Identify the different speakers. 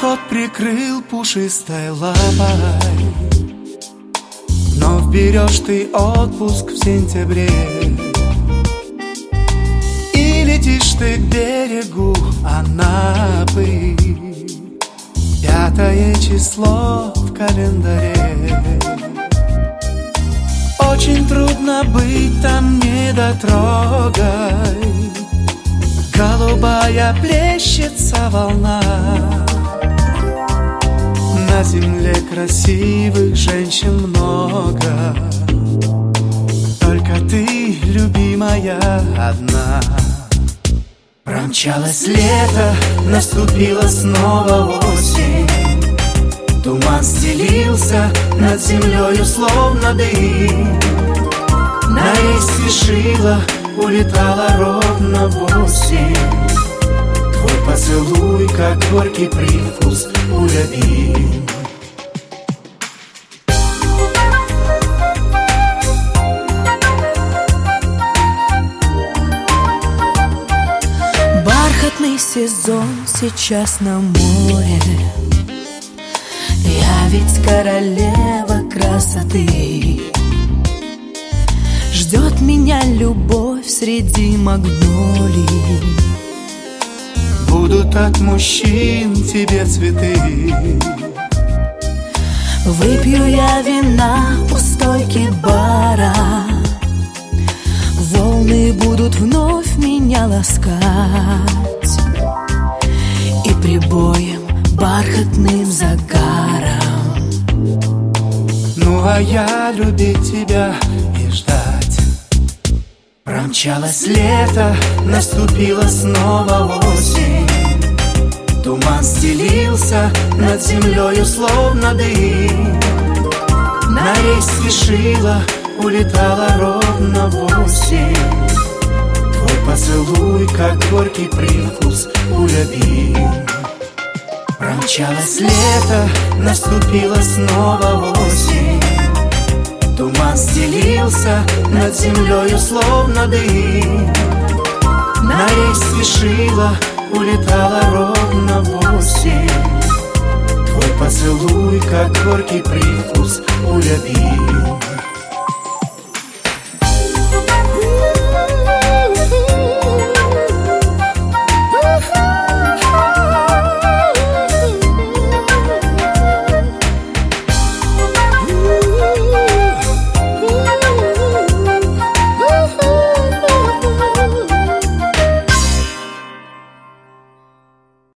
Speaker 1: рот прикрыл пушистой лапой. Вновь берешь ты отпуск в сентябре, и летишь ты к берегу Анапы. 5 число в календаре. Очень трудно быть там недотрогой. Голубая плещется волна. На земле красивых женщин много, только ты, любимая, одна. Промчалось лето, наступила снова осень. Туман стелился над землею, словно дым. На рейс спешила, улетала ровно 8. Твой поцелуй, как горький привкус у любим.
Speaker 2: Бархатный сезон сейчас на море. Я ведь королева красоты. Ждет меня любовь среди магнолий.
Speaker 1: Будут от мужчин тебе цветы.
Speaker 2: Выпью я вина у стойки бара. Волны будут вновь меня ласкать, и прибоем бархатным загаром.
Speaker 1: Ну а я любить тебя и ждать. Промчалось лето, наступила снова осень. Туман стелился над землею, словно дым. На рейс спешила, улетала ровно 8. Твой поцелуй, как горький привкус у любим. Промчалось лето, наступила снова осень. Туман стелился над землею, словно дым. На рейс спешила, улетала ровно 8. Твой поцелуй, как горький привкус у любим.